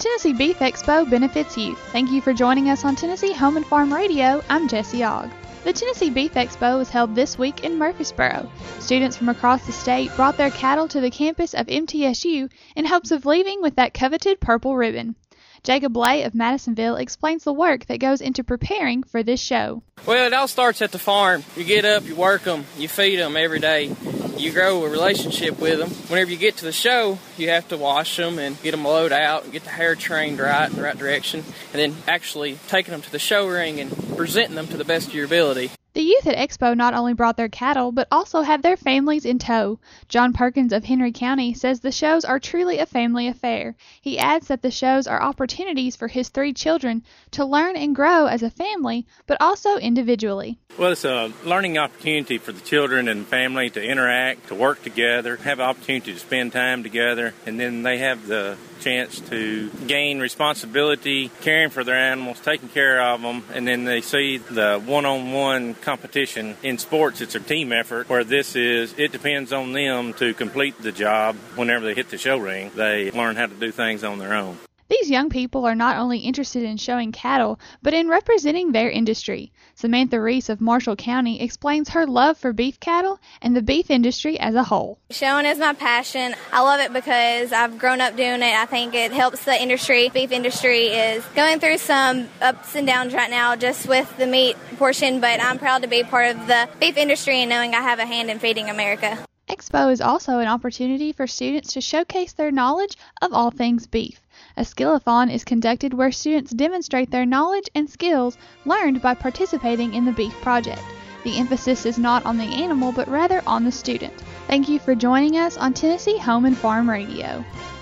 The Tennessee Beef Expo benefits youth. Thank you for joining us on Tennessee Home and Farm Radio. I'm Jessie Ogg. The Tennessee Beef Expo was held this week in Murfreesboro. Students from across the state brought their cattle to the campus of MTSU in hopes of leaving with that coveted purple ribbon. Jacob Lay of Madisonville explains the work that goes into preparing for this show. Well, it all starts at the farm. You get up, you work them, you feed them every day. You grow a relationship with them. Whenever you get to the show, you have to wash them and get them loaded out and get the hair trained right in the right direction, and then actually taking them to the show ring and presenting them to the best of your ability. The youth at Expo not only brought their cattle, but also had their families in tow. John Perkins of Henry County says the shows are truly a family affair. He adds that the shows are opportunities for his 3 children to learn and grow as a family, but also individually. Well, it's a learning opportunity for the children and family to interact, to work together, have an opportunity to spend time together, and then they have the chance to gain responsibility, caring for their animals, taking care of them, and then they see the one-on-one competition. In sports, it's a team effort, where this is, it depends on them to complete the job. Whenever they hit the show ring, they learn how to do things on their own. These young people are not only interested in showing cattle, but in representing their industry. Samantha Reese of Marshall County explains her love for beef cattle and the beef industry as a whole. Showing is my passion. I love it because I've grown up doing it. I think it helps the industry. Beef industry is going through some ups and downs right now just with the meat portion, but I'm proud to be part of the beef industry and knowing I have a hand in feeding America. Expo is also an opportunity for students to showcase their knowledge of all things beef. A skill-a-thon is conducted where students demonstrate their knowledge and skills learned by participating in the beef project. The emphasis is not on the animal, but rather on the student. Thank you for joining us on Tennessee Home and Farm Radio.